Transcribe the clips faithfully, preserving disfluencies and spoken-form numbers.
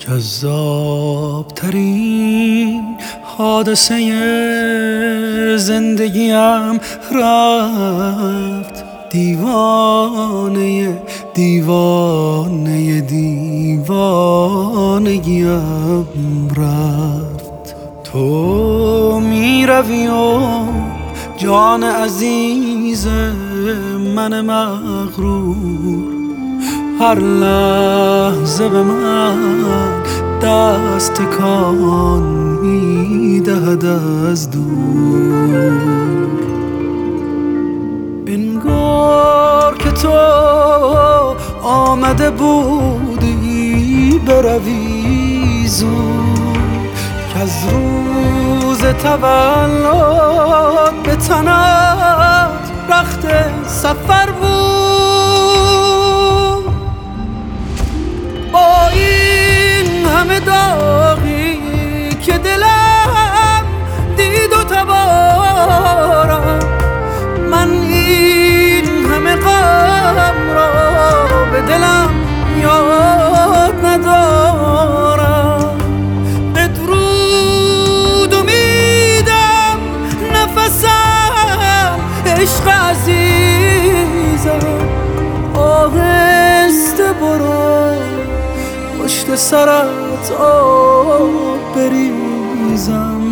جذاب ترین حادثه زندگیم رفت، دیوانه دیوانه دیوانگیم رفت. تو می روی و جان عزیز من مغرور هر لحظه به من دست تکان می‌دهد از دور. انگار که تو آمده بودی بروی زود، که از روز تولد به تنت رخت سفر بود. با این همه داغی که دلم دید و تبارم، من این همه غم را به دلم یاد ندارم. بدرود امیدم نفسم عشق عزیزم، آهسته برو پشت سرت آب بریزم.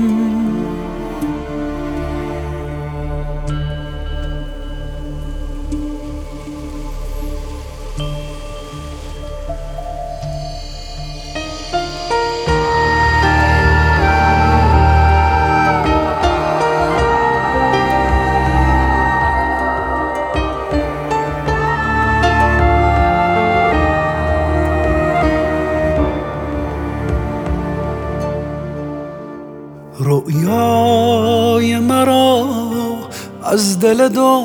رؤیای مرا از دل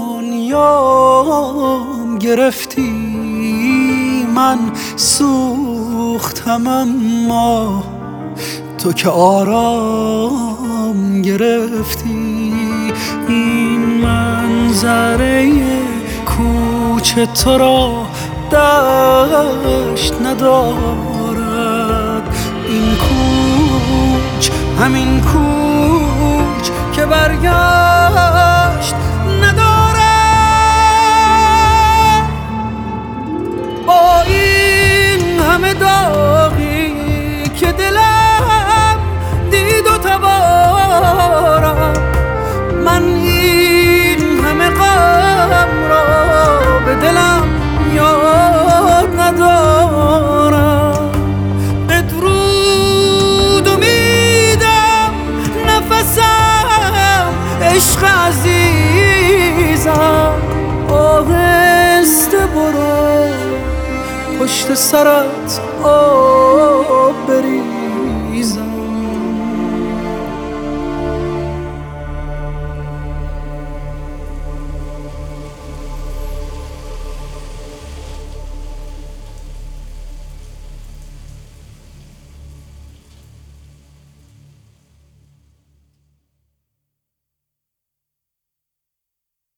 دنیام گرفتی، من سوختم اما تو که آرام گرفتی. این منظره کوچه تو را دشت ندارد، این کوچ همین کوچ که برگشت ندارد. با این همه داغی که دلم دید و تبارم، من این همه غم را به دلم یاد ندارم. عشق عزیزم، آهسته برو پشت سرت آب بریزم.